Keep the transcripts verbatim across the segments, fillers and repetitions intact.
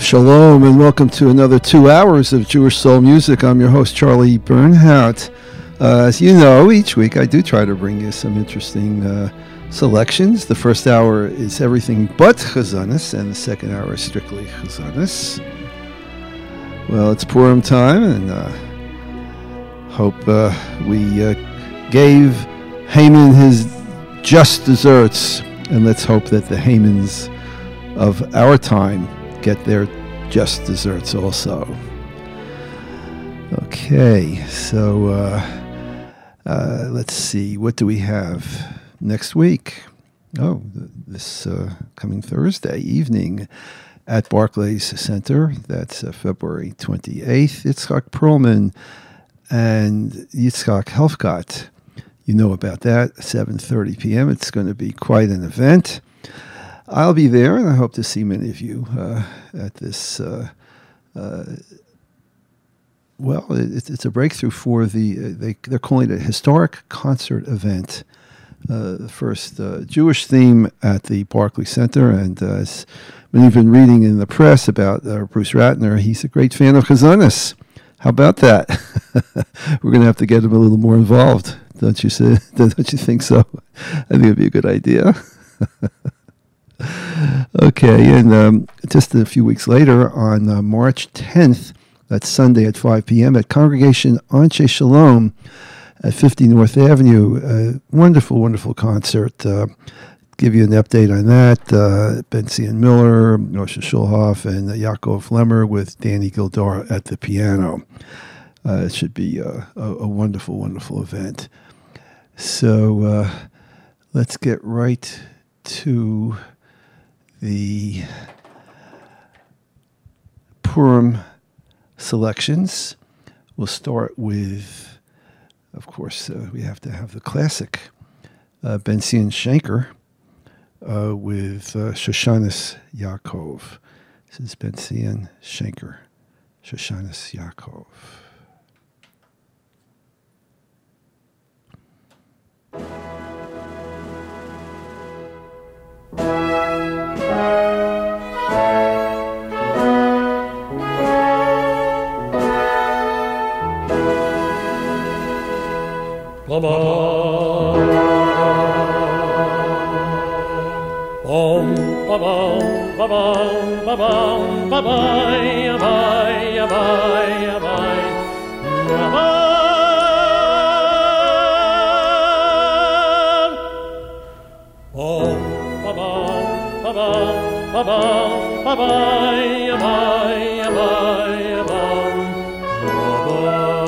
Shalom and welcome to another two hours of Jewish Soul Music. I'm your host, Charlie Bernhardt. Uh, as you know, each week I do try to bring you some interesting uh, selections. The first hour is everything but Chazanis, and the second hour is strictly Chazanis. Well, it's Purim time, and uh, hope uh, we uh, gave Haman his just desserts, and let's hope that the Hamans of our time get their just desserts also. Okay, so uh, uh, let's see, what do we have next week? Oh, this uh, coming Thursday evening at Barclays Center. That's uh, February twenty-eighth. Yitzhak Perlman and Yitzhak Helfgott. You know about that, seven thirty p.m. It's going to be quite an event. I'll be there, and I hope to see many of you uh, at this. Uh, uh, well, it, it's a breakthrough for the, uh, they, they're calling it a historic concert event. Uh, the first uh, Jewish theme at the Barclays Center, and uh, as many have been reading in the press about uh, Bruce Ratner, he's a great fan of Chazanis. How about that? We're going to have to get him a little more involved, don't you say? Don't you think so? I think it'd be a good idea. Okay, and um, just a few weeks later, on uh, March tenth, that's Sunday at five p.m., at Congregation Anshe Shalom at fifty North Avenue. A wonderful, wonderful concert. Uh, give you an update on that. Uh, Benzion Miller, Moshe Shulhoff, and uh, Yaakov Lemmer with Danny Gildar at the piano. Uh, it should be uh, a, a wonderful, wonderful event. So uh, let's get right to the Purim selections. We'll start with, of course, uh, we have to have the classic uh, Benzion Shanker uh, with uh, Shoshanis Yaakov. This is Benzion Shanker, Shoshanis Yaakov. Bye-bye. Om, bye-bye, bye-bye, bye-bye, bye-bye, bye-bye, bye-bye, bye-bye, bye-bye. Om, bye-bye, bye-bye, bye-bye, bye-bye, bye-bye, bye-bye, bye-bye.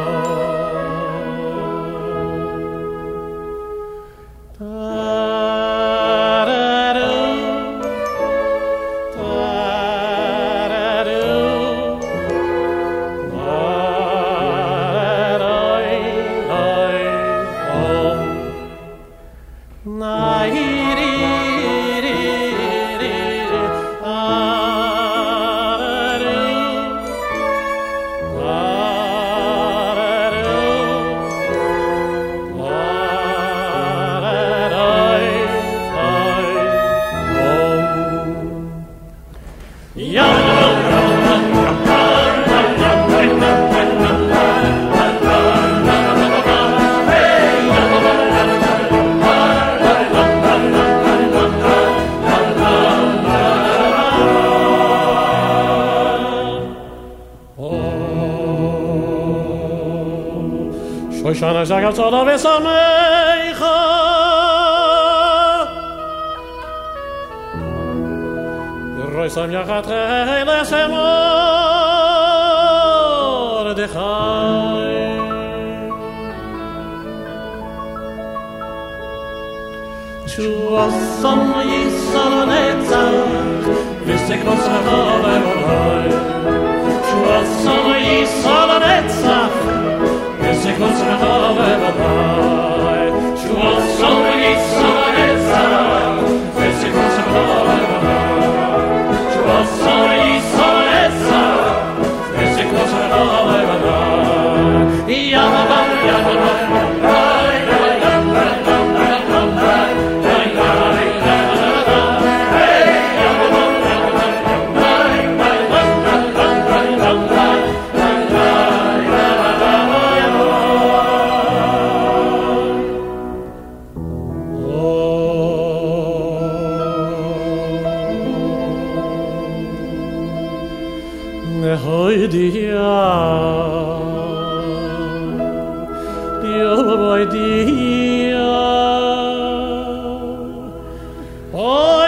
Shana Jagal Toda Vesamecha Roisam Yachat Hele Semor Dechai Chuasam Yisal Netzach Visekos Hava Eloi Chuasam Yisal Netzach Visekos Hava Eloi Chuasam Yisal Netzach Visekos Hava Eloi Chuasam Yisal Netzach Visekos Hava Eloi Yamama Yamama Nehoidia, Dioboidia, oh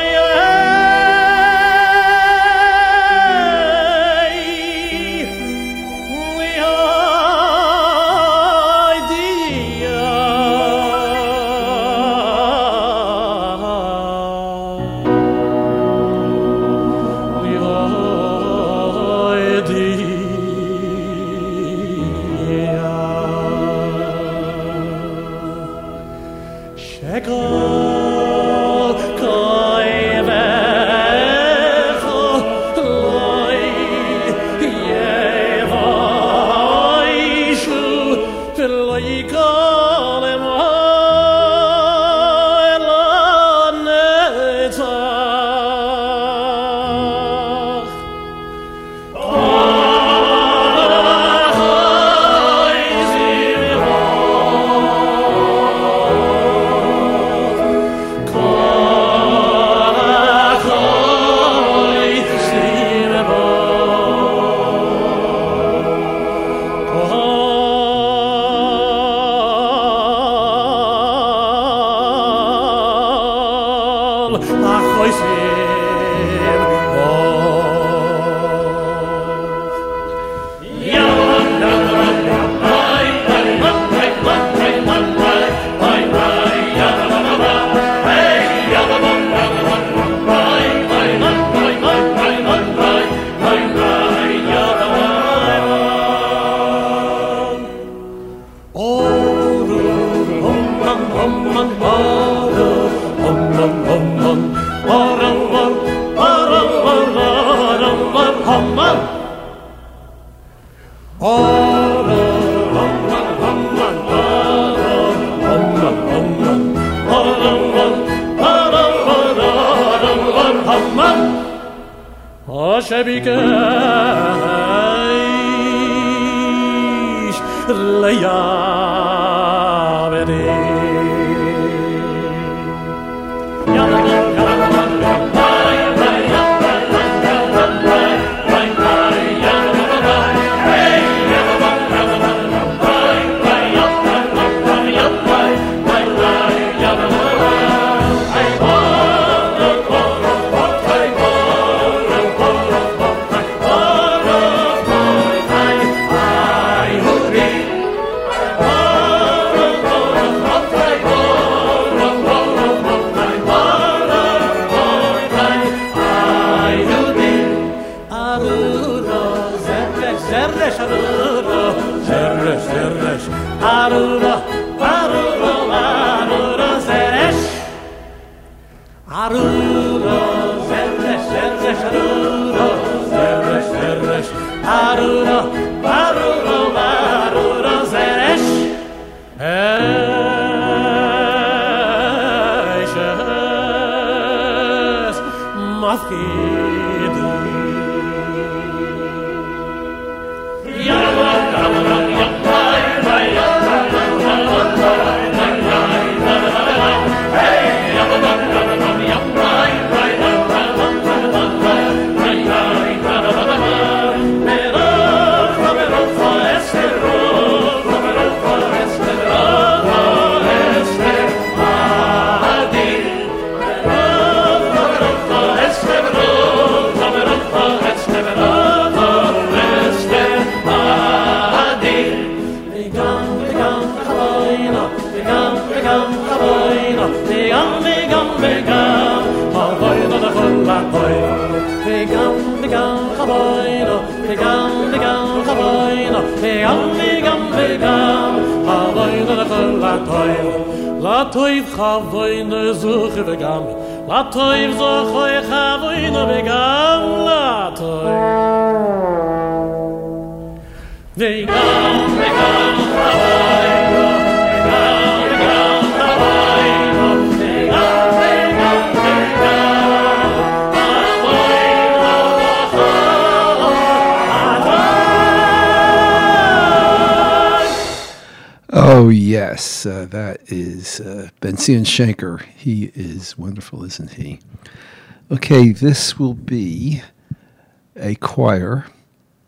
Oh, yes, uh, that is uh, Ben-Zion Shanker. He is wonderful, isn't he? Okay, this will be a choir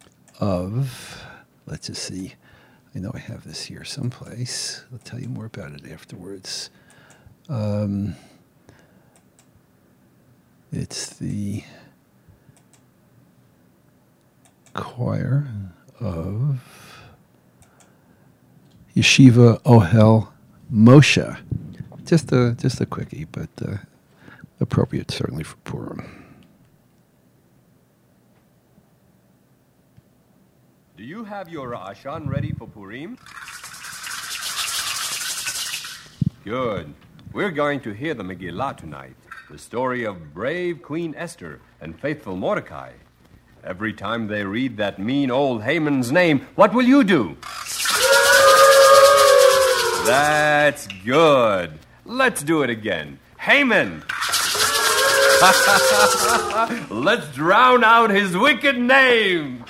of, let's just see, I know I have this here someplace. I'll tell you more about it afterwards. Um, it's the choir of Yeshiva Ohel Moshe. Just a just a quickie, but uh, appropriate certainly for Purim. Do you have your Ra'ashan ready for Purim? Good. We're going to hear the Megillah tonight, the story of brave Queen Esther and faithful Mordecai. Every time they read that mean old Haman's name, what will you do? That's good. Let's do it again. Haman! Let's drown out his wicked name!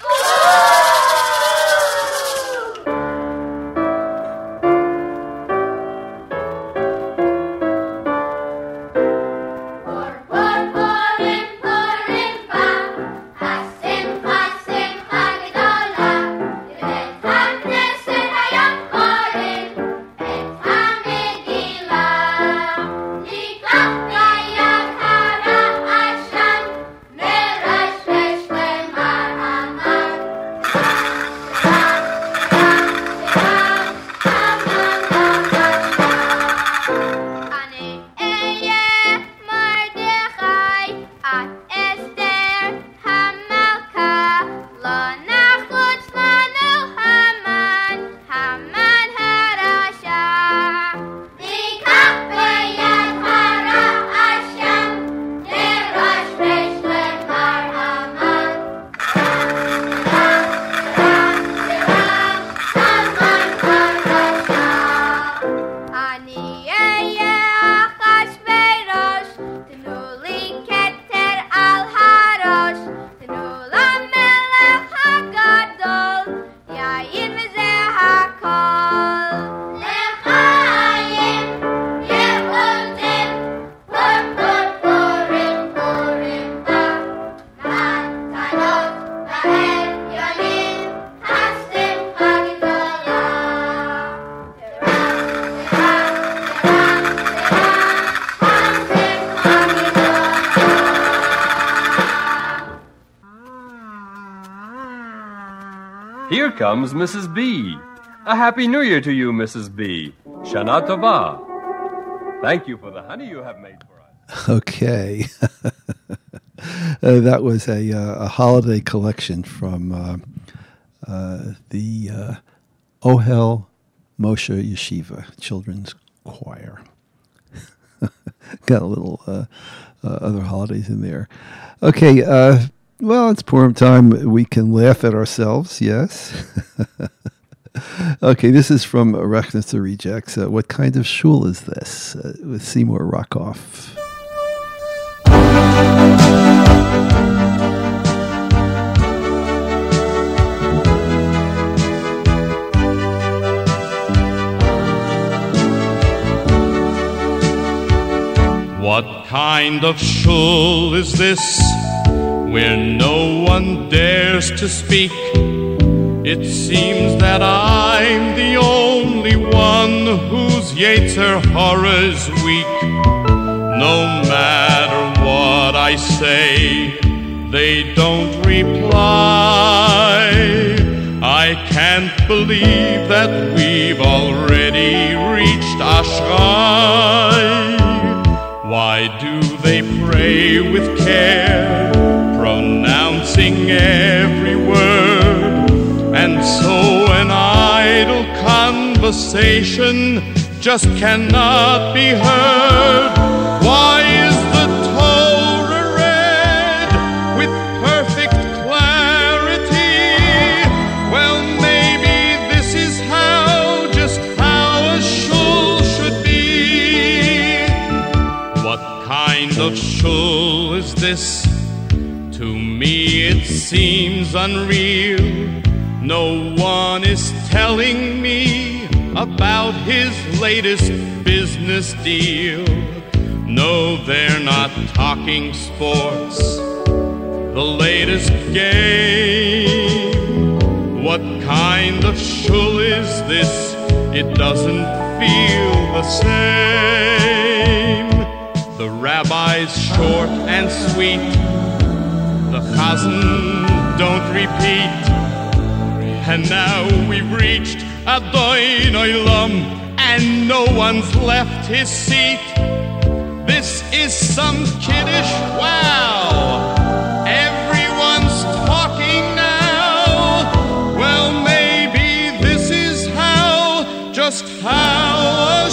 Here comes Missus B. A Happy New Year to you, Missus B. Shana Tova. Thank you for the honey you have made for us. Okay. uh, that was a, uh, a holiday collection from uh, uh, the uh, Ohel Moshe Yeshiva Children's Choir. Got a little uh, uh, other holidays in there. Okay, uh, well, it's Purim time. We can laugh at ourselves, yes. Okay, this is from Arachnis the Rejects. Uh, what kind of shul is this? Uh, with Seymour Rockoff. What kind of shul is this, where no one dares to speak? It seems that I'm the only one whose Yetzer Hara is weak. No matter what I say, they don't reply. I can't believe that we've already reached Ashrai. Why do they pray with care, pronouncing every word? And so an idle conversation just cannot be heard. Why is the Torah read with perfect clarity? Well, maybe this is how, just how a shul should be. What kind of shul is this? To me it seems unreal. No one is telling me about his latest business deal. No, they're not talking sports, the latest game. kind of shul is this? It doesn't feel the same. The rabbi's short and sweet, the chazan don't repeat, and now we've reached Adon Olam, and no one's left his seat. This is some kiddish wow. Everyone's talking now. Well, maybe this is how, just how a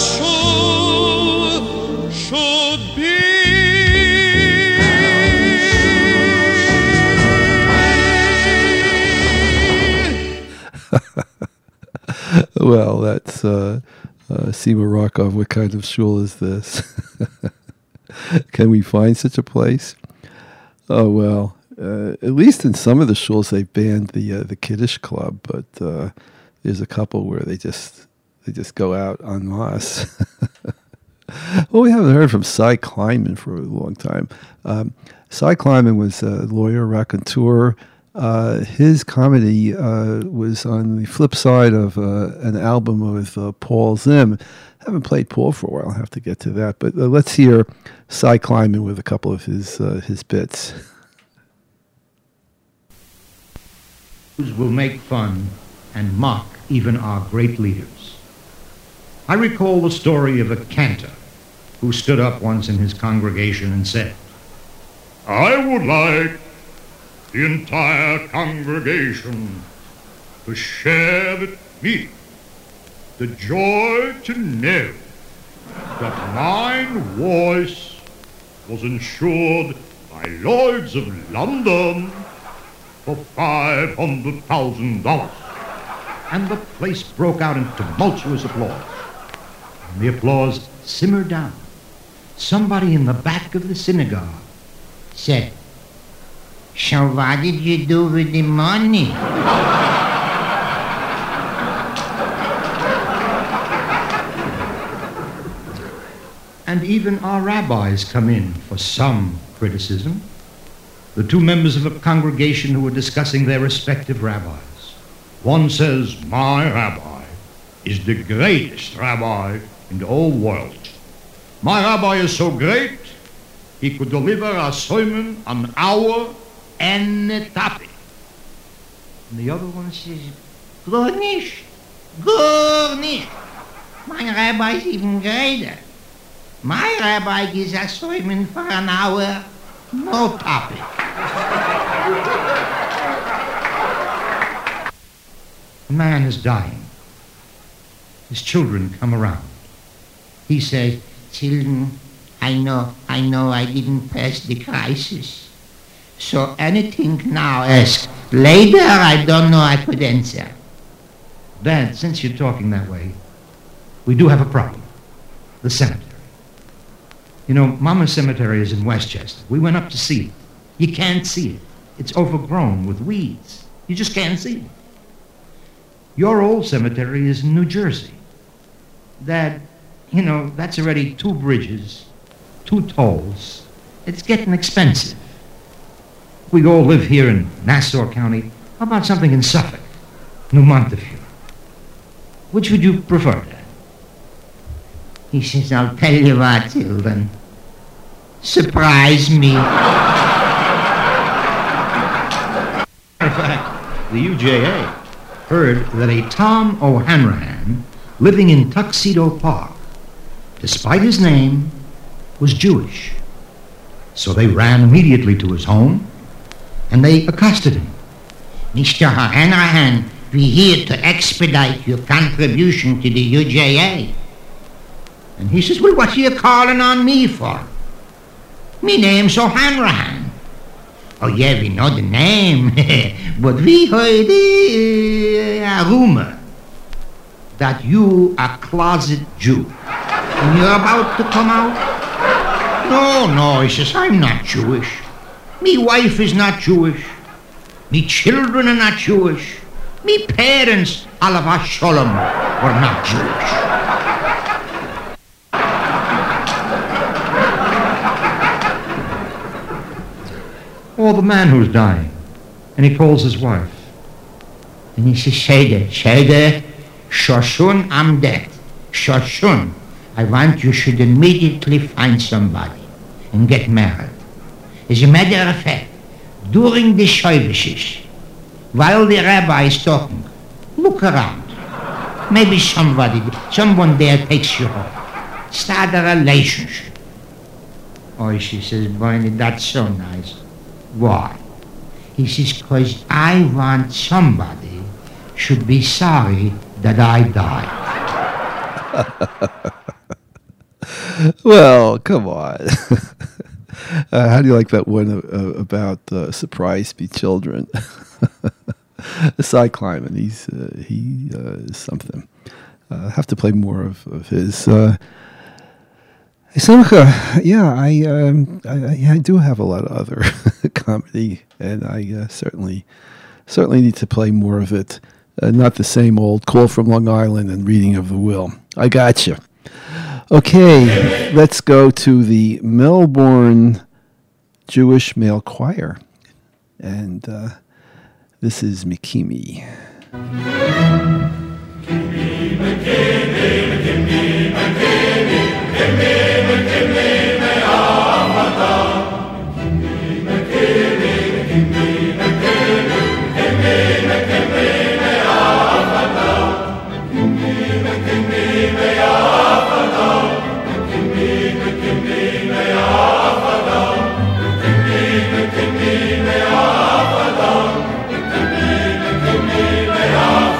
shul should be. Well, that's uh, uh, Sima Rakov. What kind of shul is this? Can we find such a place? Oh, well, uh, at least in some of the shuls they've banned the uh, the Kiddush Club, but uh, there's a couple where they just they just go out en masse. Well, we haven't heard from Cy Kleinman for a long time. Um, Cy Kleinman was a lawyer, raconteur. Uh, his comedy uh, was on the flip side of uh, an album with uh, Paul Zim. Haven't played Paul for a while. I'll have to get to that. But uh, let's hear Cy Kleinman with a couple of his uh, his bits. Will make fun and mock even our great leaders. I recall the story of a cantor who stood up once in his congregation and said, I would like the entire congregation to share with me the joy to know that my voice was insured by Lloyd's of London for five hundred thousand dollars. And the place broke out in tumultuous applause. And the applause simmered down. Somebody in the back of the synagogue said, So what did you do with the money? And even our rabbis come in for some criticism. The two members of a congregation who were discussing their respective rabbis. One says, my rabbi is the greatest rabbi in the whole world. My rabbi is so great, he could deliver a sermon an hour and a topic. And the other one says, Good nicht, good nicht. My rabbi is even greater. My rabbi gives a sermon for an hour, no topic. A man is dying. His children come around. He says, Children, I know, I know I didn't pass the crisis. So anything now ask. Later, I don't know I could answer. Dad, since you're talking that way, we do have a problem. The cemetery. You know, Mama's cemetery is in Westchester. We went up to see it. You can't see it. It's overgrown with weeds. You just can't see it. Your old cemetery is in New Jersey. Dad, you know, that's already two bridges, two tolls. It's getting expensive. We all live here in Nassau County. How about something in Suffolk, New Montefiore? Which would you prefer, Dad? He says, I'll tell you what, children. Surprise me. In fact, the U J A heard that a Tom O'Hanrahan living in Tuxedo Park, despite his name, was Jewish. So they ran immediately to his home and they accosted him. Mister O'Hanrahan, we're here to expedite your contribution to the U J A. And he says, well, what are you calling on me for? Me name's O'Hanrahan. Oh, yeah, we know the name, but we heard uh, a rumor that you are a closet Jew. And you're about to come out? No, no, he says, I'm not Jewish. Me wife is not Jewish. Me children are not Jewish. Me parents, Alav Shalom, were not Jewish. Or the man who's dying, and he calls his wife. And he says, Shede, Shede, Shoshun, I'm dead. Shoshun, I want you should immediately find somebody and get married. As a matter of fact, during the services, while the rabbi is talking, look around. Maybe somebody, someone there takes you home. Start a relationship. Oh, she says, Barney, that's so nice. Why? He says, because I want somebody should be sorry that I died. Well, come on. uh, how do you like that one uh, about uh, surprise be children? Cy Kleiman, he's uh, he uh, is something. Uh, I have to play more of, of his. Uh, Simcha, yeah, I, um, I I do have a lot of other comedy, and I uh, certainly certainly need to play more of it. Uh, not the same old Call from Long Island and Reading of the Will. I got you. Okay, let's go to the Melbourne Jewish Male Choir, and uh, this is Mikimi.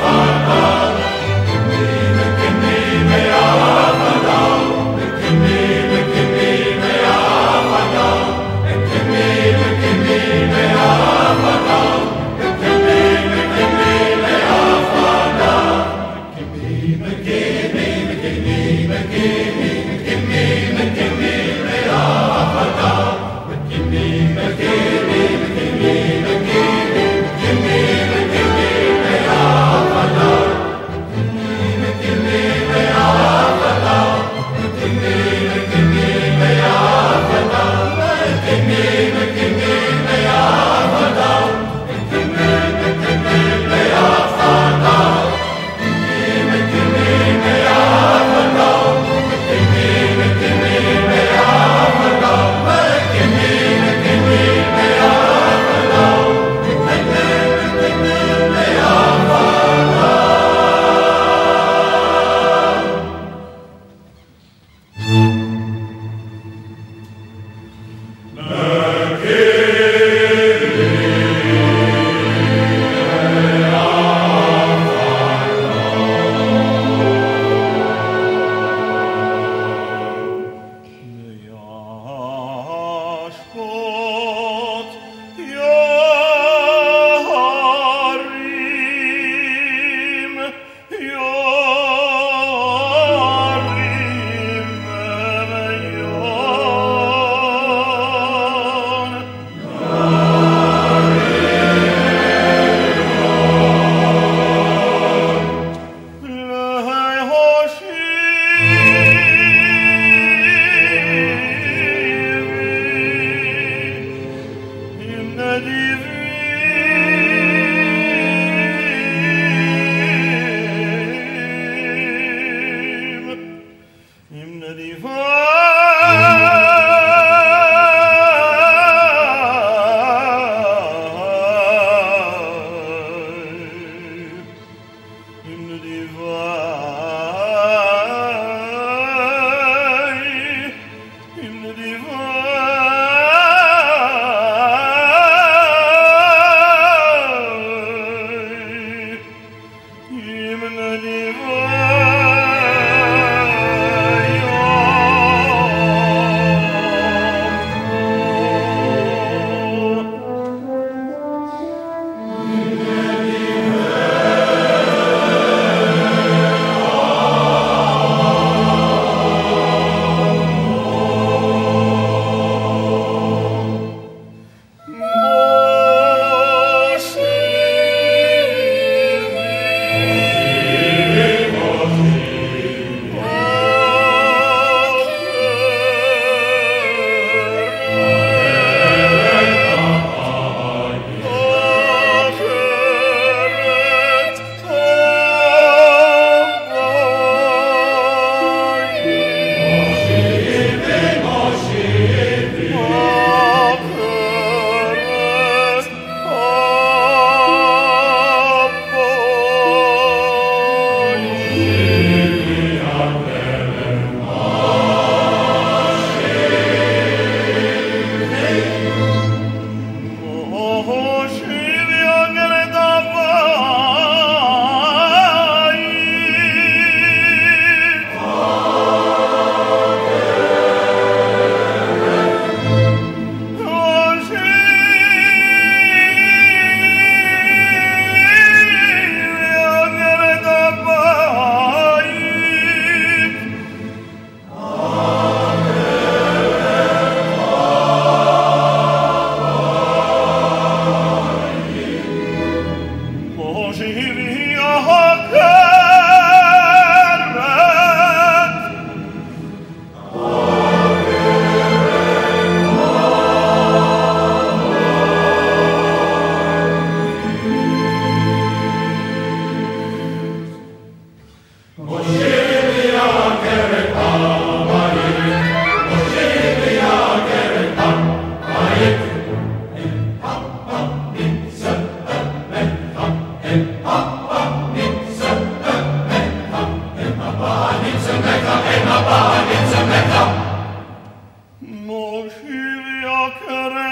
Me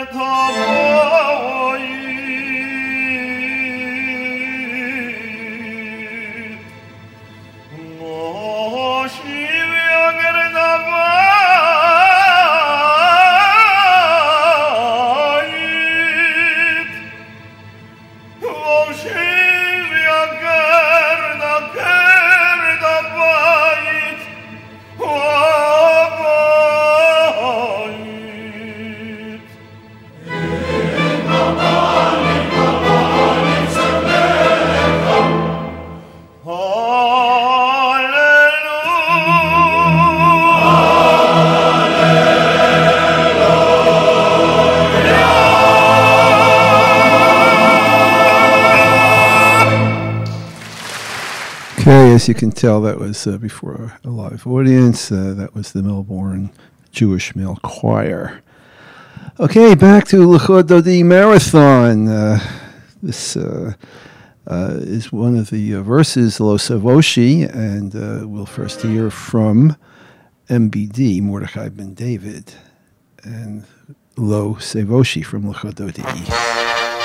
Okay, as you can tell, that was uh, before a live audience. Uh, that was the Melbourne Jewish Male Choir. Okay, back to Luchot Dodi Marathon. Uh, this uh, uh, is one of the uh, verses, Lo Savoshi, and uh, we'll first hear from M B D, Mordechai Ben David, and Lo Savoshi from Luchot Dodi.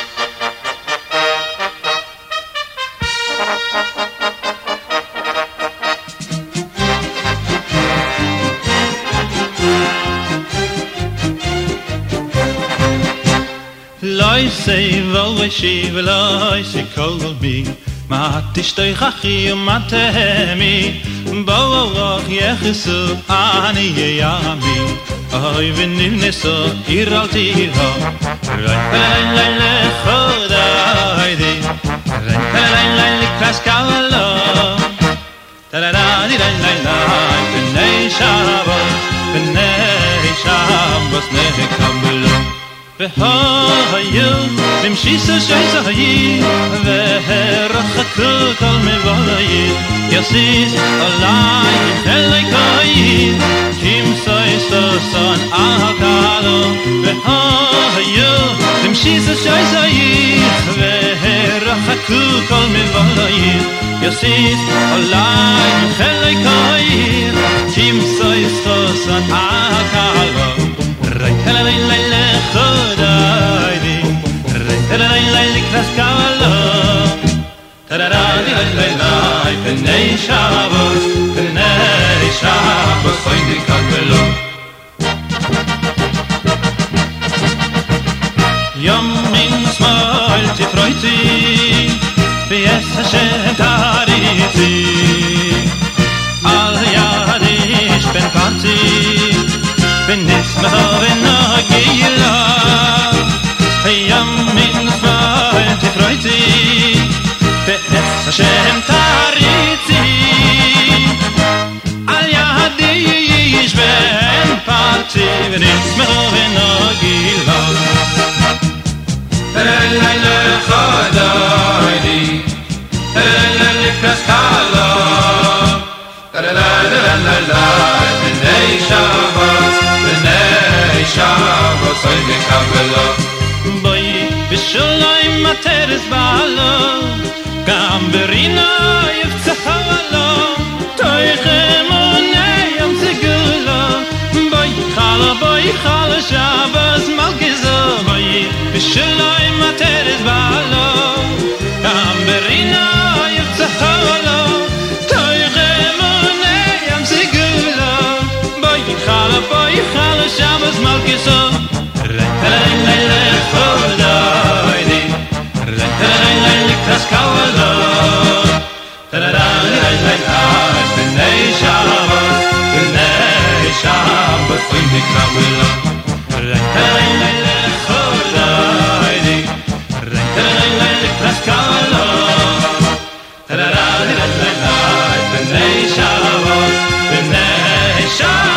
Loi say vo she veloi she called me mat shtoi khachi matemi bo yekhsu ani yami ay venim so iralti ho lai lai lai khoda haydi lai lai lai klaskalo ta la la di lai lai lai benay shabos benay shabos ne kamlo והיום למשיס השייס היי ורחקו כל מבואי יסיס עלי חלק היי כמסוי סוסון אהקלו והיום למשיס השייס היי ורחקו כל מבואי יסיס עלי חלק היי כמסוי סוסון אהקלו Right, la la la la, khoda di. Right, la la la la, klaskalo. Ta la la la la la, benay shabos, benay shabos, khoydi kalbelo. Yom min smol tifroiti, b'yes Hashem tariti. Al yadish ben parti. بالنسبة للناقيلة هيام من اسمها تفريتي بأس عشان تعريتي عاليادي يشبه بارتي بالنسبة للناقيلة الليلة خدايدي الليلة كاسكالا لا لا لا لا لا بني شاباس بني شاباس صيد كابلا بي بشلاي ما ترس بالا كامبرينا يفتح ولا تايخموني يوم تقولا بي خالا بي خالا شاباس مالكزا بي بشلاي ما ترس بالا كامبرينا يفتح ولا Khala boy khala shabas malkiso Rentelay lay khodaidi Rentelay lay kaskawala Talalay lay lay benay shabas benay shabas khindi kawila Rentelay lay khodaidi Rentelay lay kaskawala Talalay lay lay benay shabas benay shabas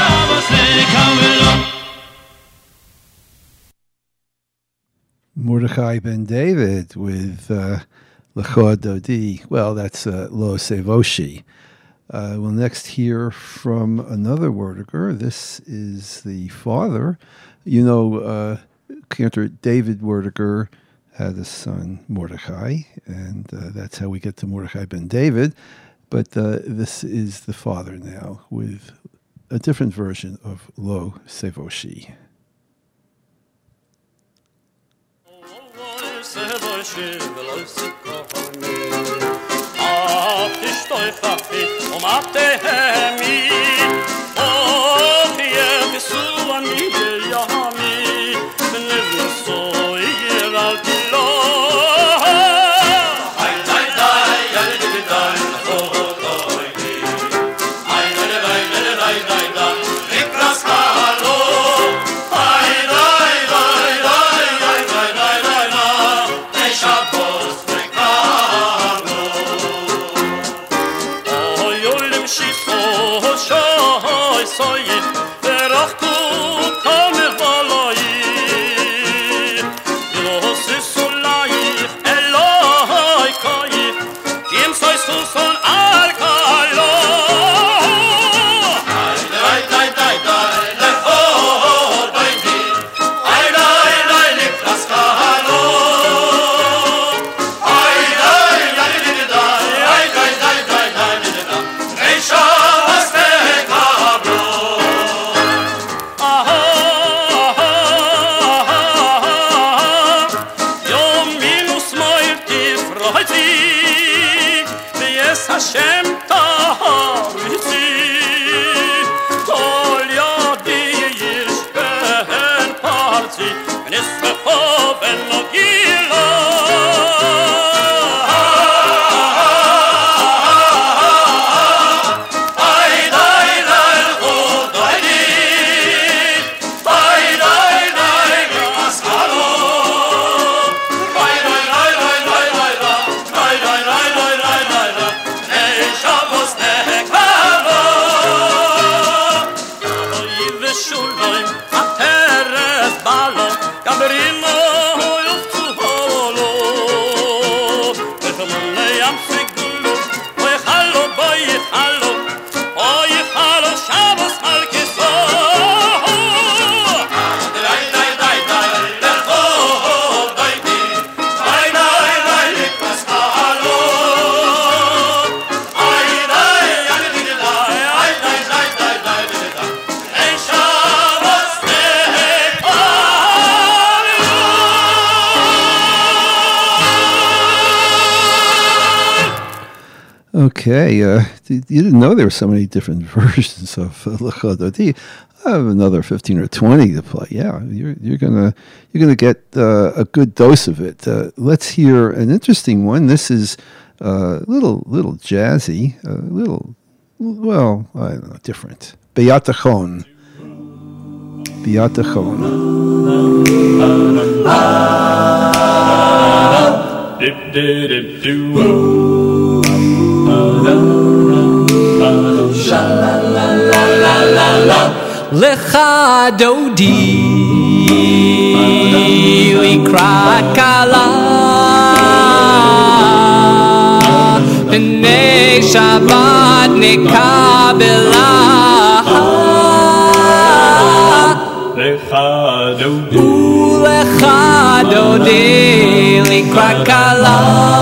Mordechai Ben David with uh, Luchot Dodi. Well, that's uh, Lo Savoshi. Uh, we'll next hear from another Werdiger. This is the father. You know, uh, Cantor David Werdiger had a son, Mordechai, and uh, that's how we get to Mordechai Ben David. But uh, this is the father now with a different version of Lo Savoshi. Okay, uh, you didn't know there were so many different versions of uh, Lecha Dodi. I have another fifteen or twenty to play. Yeah, you're you're gonna you're gonna get uh, a good dose of it. Uh, let's hear an interesting one. This is a uh, little little jazzy, a little well, I don't know, different. Beatachon. Beatachon. Dip dip dip do. Lecha Dodi Likrat Kala B'nei Shabbat Nekabela Lecha Dodi Lecha Dodi Likrat Kala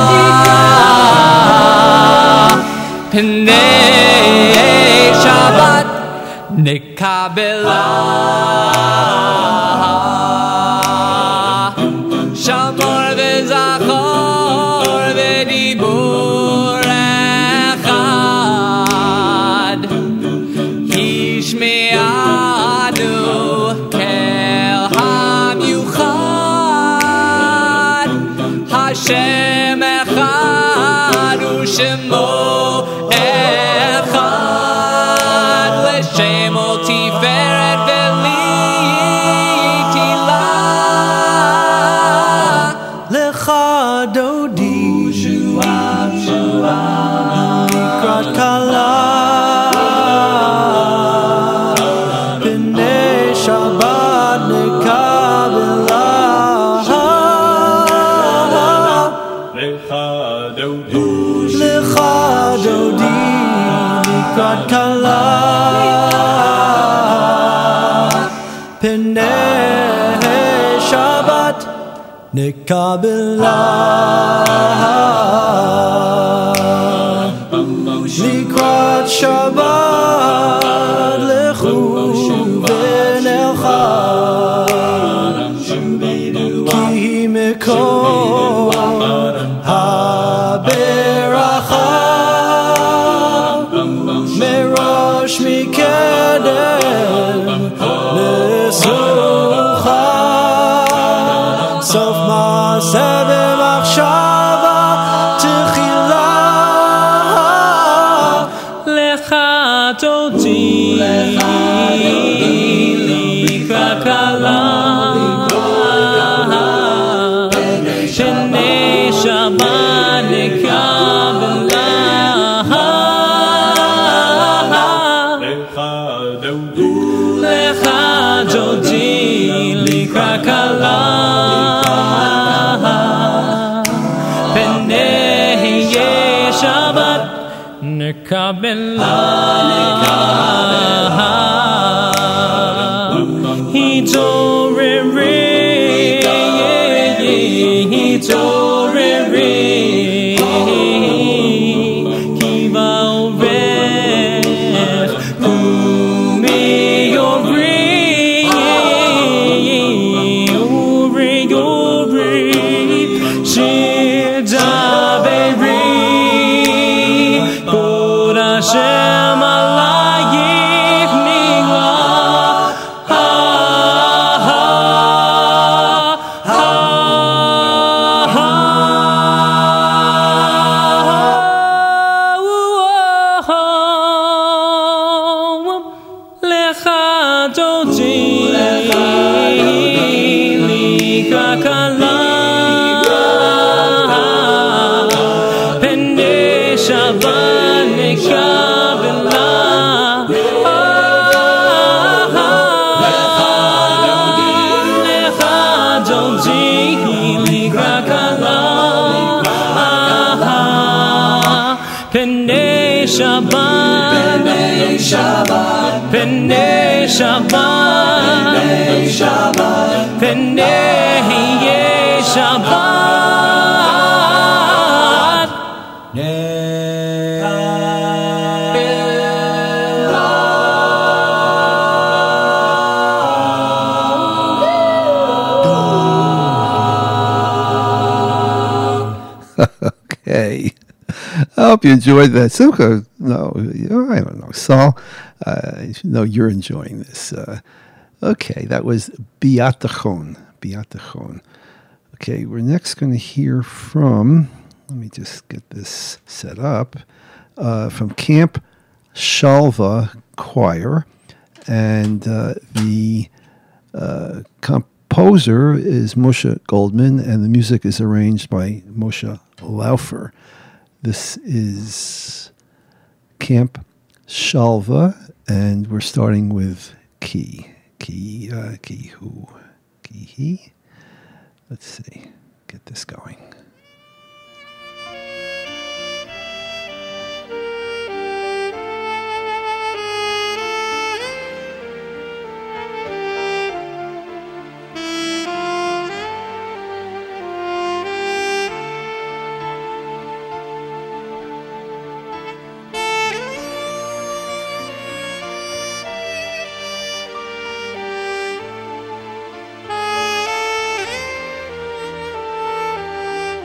B'nei Shabbat Nekabela Shamor v'zachor v'dibur echad Hishme'anu kel hamiuchad Hashem echad u'shemo Nekabela Likrat Shabbat Lechu V'nelcha Ki Mekom סוף מעשה במחשבה תחילה לך דודי לקרא כלה שני שבת נקבלה לך דודי לקרא כלה פני שבת נקבלה התעוררי התעוררי כי בעובך קומי עוברי עוברי עוברי שתדברי כבוד השם עלייך נגלה לך דודי לקרא כלה פני שבת נקבלה לך דודי לקרא כלה פני שבת פני שבת פני שבת Okay. I hope you enjoyed that. Simcha, no, I don't know. Saul, uh, I know you're enjoying this. Uh, okay, that was Biatachon. Biatachon. Okay, we're next going to hear from, let me just get this set up, uh, from Camp Shalva Choir. And uh, the uh, composer is Moshe Goldman, and the music is arranged by Moshe Laufer. This is Camp Shalva, and we're starting with Ki. Ki, uh, Ki Hu. Ki He. Let's see. Get this going. Thank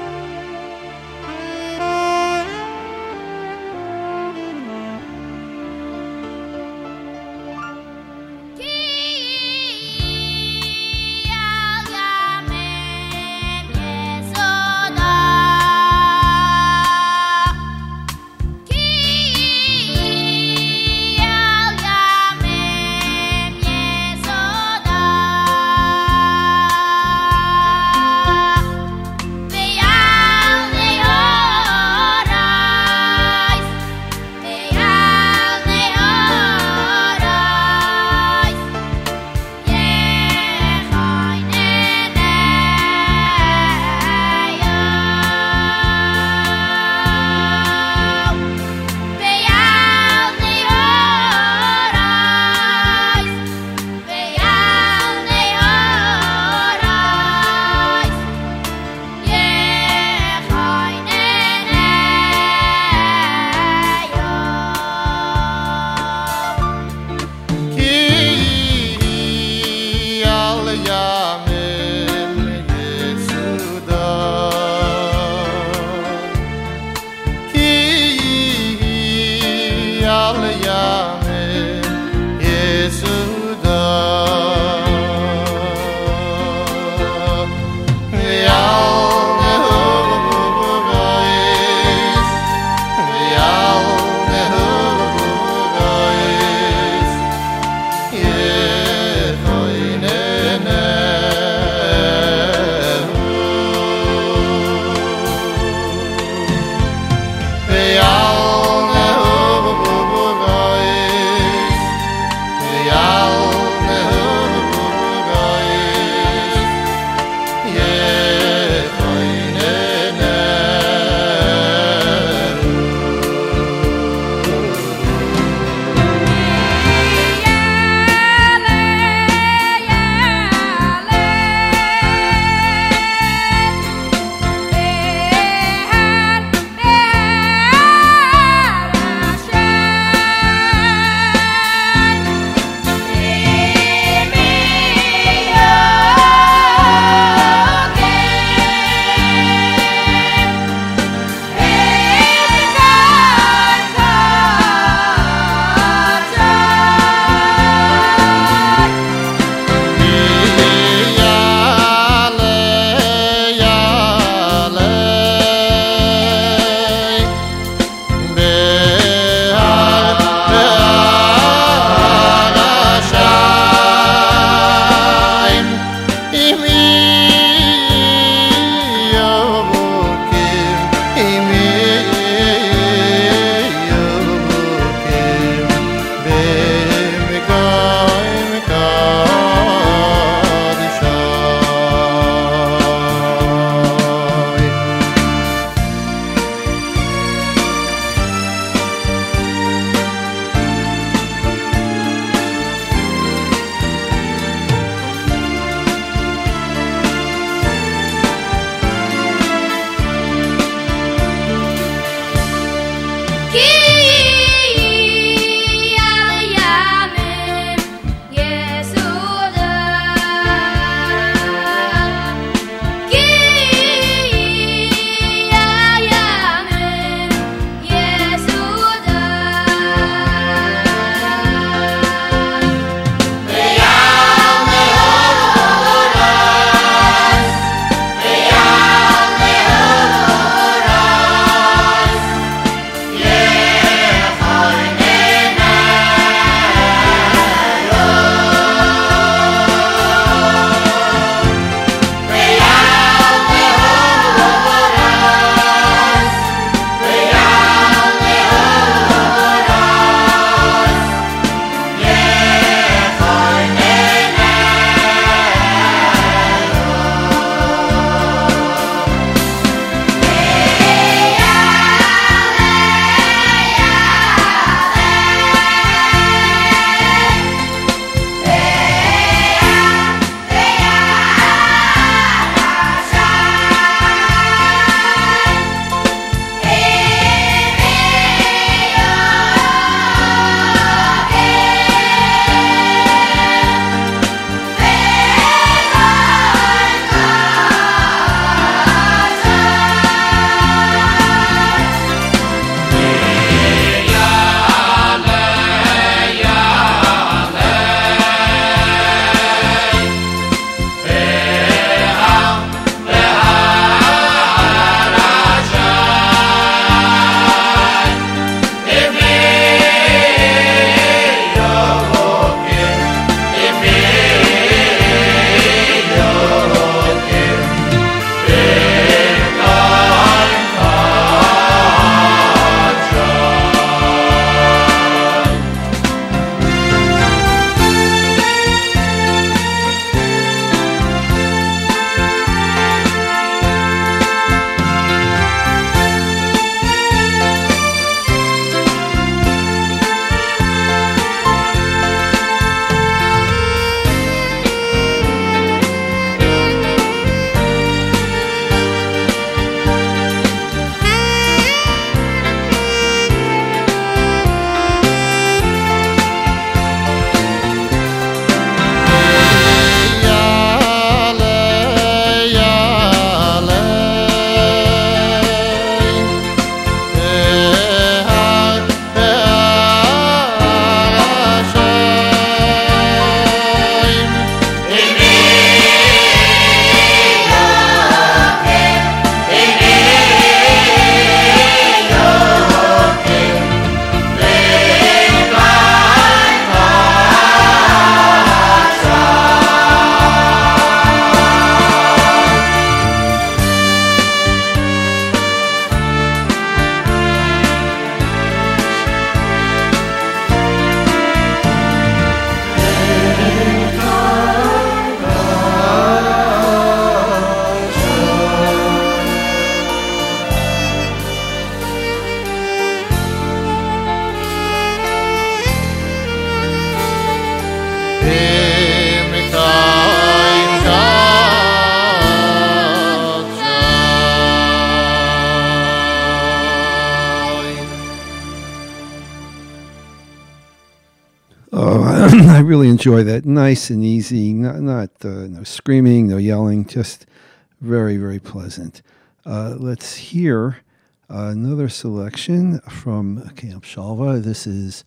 really enjoy that. Nice and easy, not, not uh, no screaming, no yelling, just very, very pleasant. Uh, let's hear another selection from Camp Shalva. This is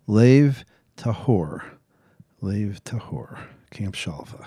Lev Tahor. Lev Tahor, Camp Shalva.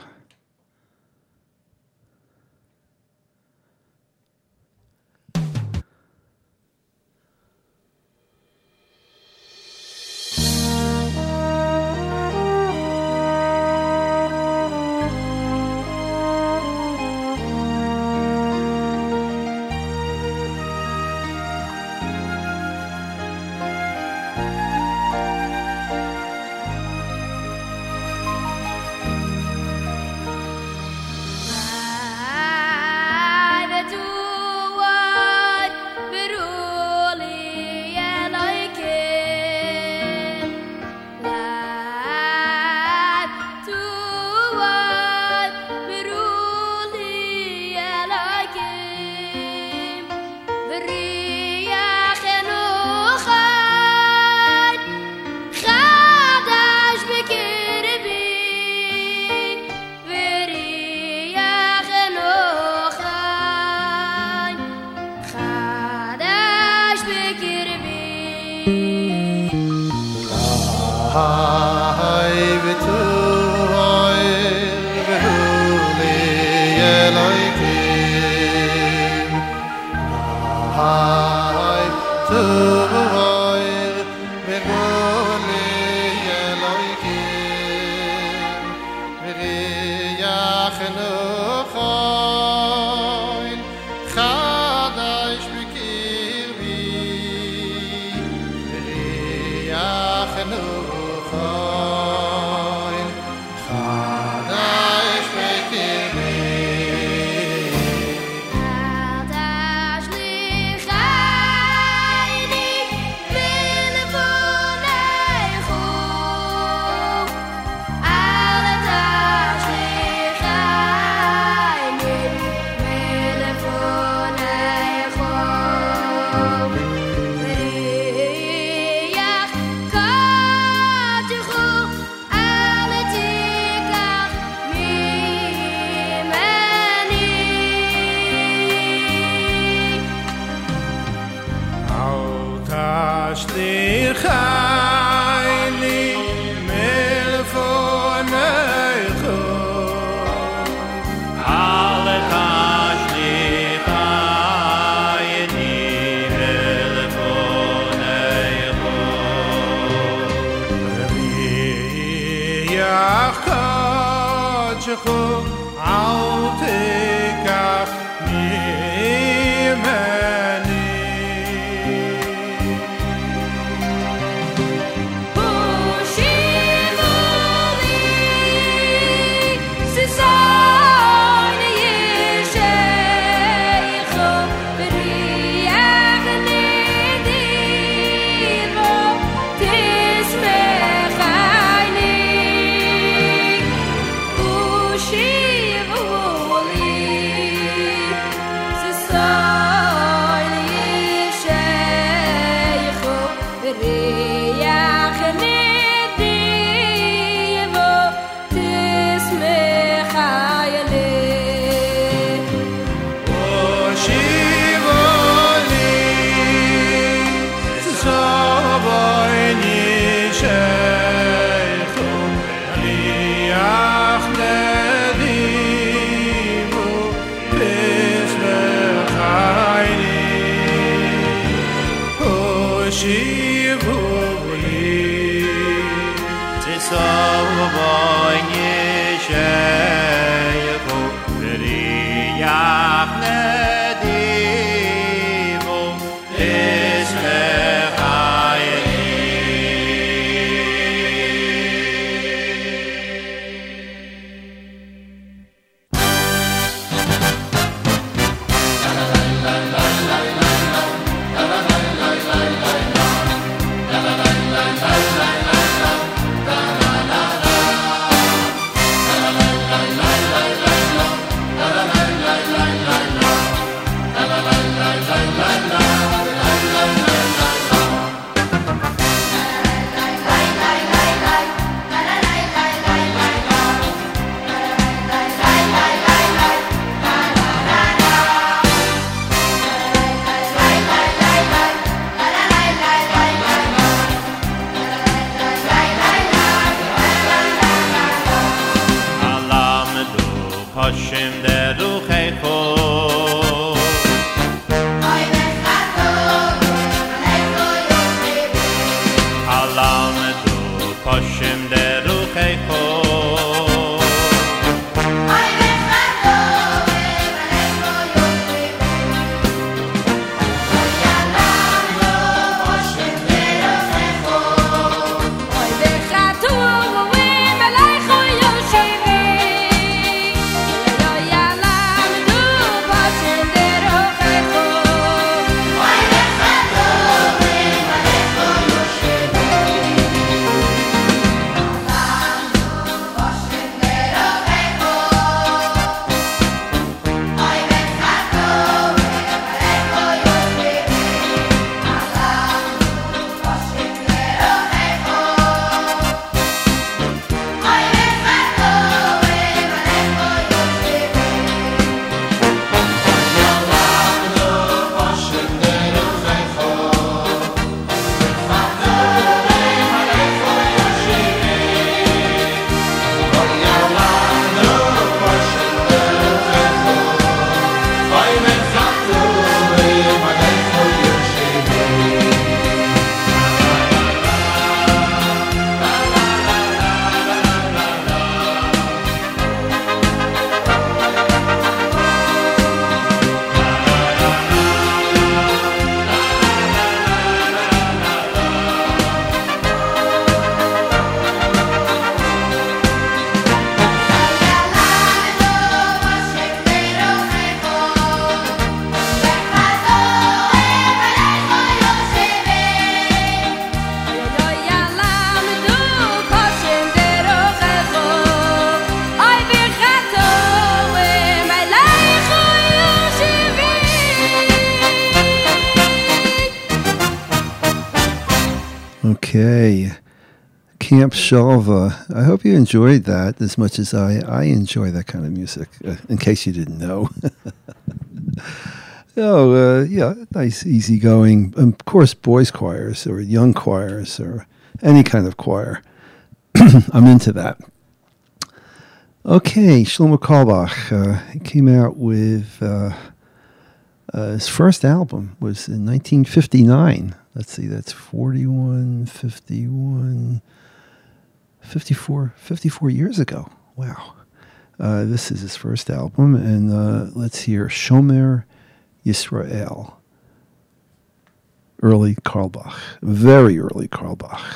Shiva Okay. Camp Shalva. I hope you enjoyed that as much as I, I enjoy that kind of music, uh, in case you didn't know. oh, uh, yeah, nice, easygoing. Um, of course, boys' choirs or young choirs or any kind of choir. I'm into that. Okay, Shlomo Carlebach. Uh, he came out with uh, uh, his first album was in nineteen fifty-nine. Let's see, that's forty-one, fifty-one, fifty-four, fifty-four years ago. Wow. Uh, this is his first album, and uh, let's hear Shomer Yisrael. Early Carlebach. Very early Carlebach.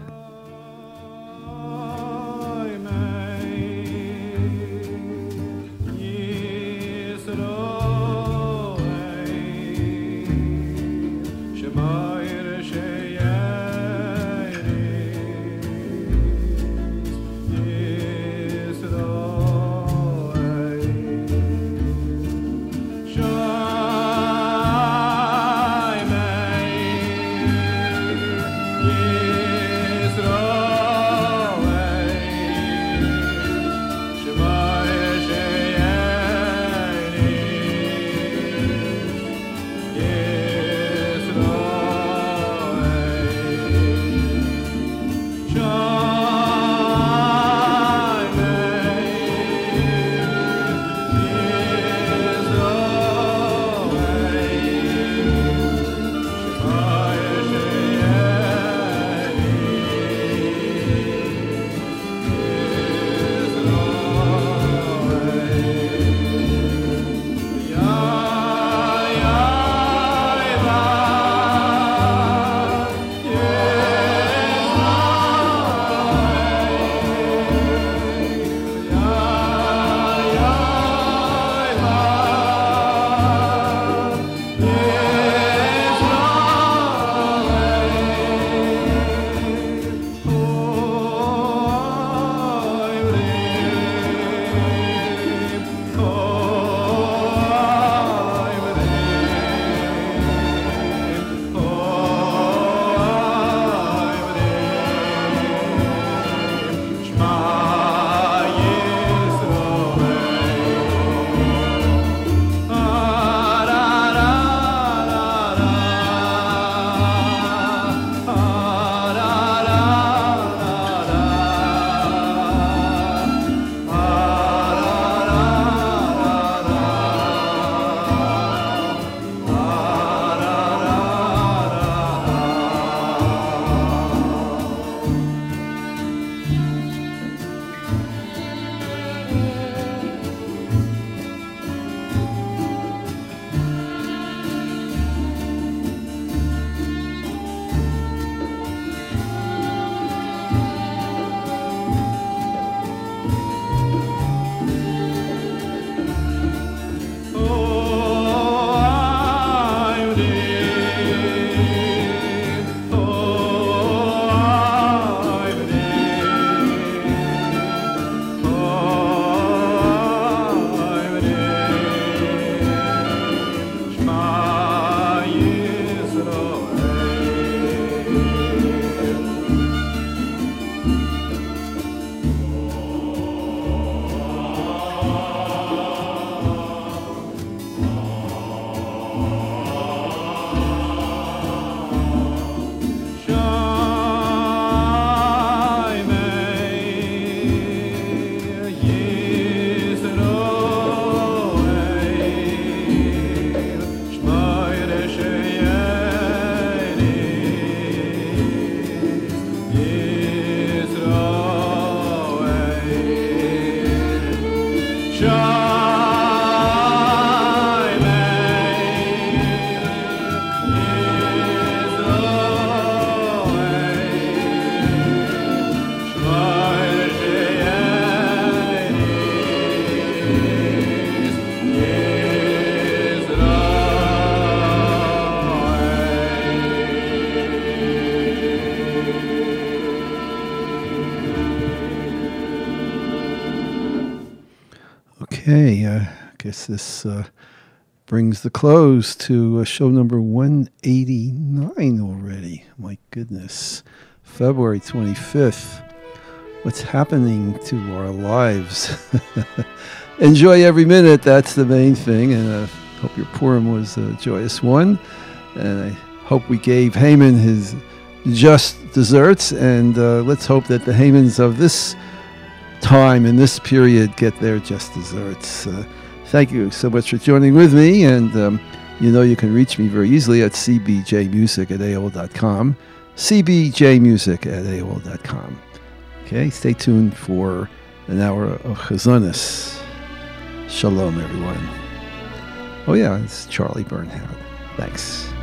Okay, uh, I guess this uh, brings the close to uh, show number one eighty-nine already. My goodness. February twenty-fifth. What's happening to our lives? Enjoy every minute, that's the main thing, and I uh, hope your Purim was a joyous one, and I hope we gave Haman his just desserts, and uh, let's hope that the Hamans of this time in this period get their just desserts. Uh, thank you so much for joining with me, and um, you know you can reach me very easily at c b j music at a o l dot com, c b j music at a o l dot com. Okay, stay tuned for an hour of Chazonis. Shalom, everyone. Oh yeah, it's Charlie Bernhardt. Thanks.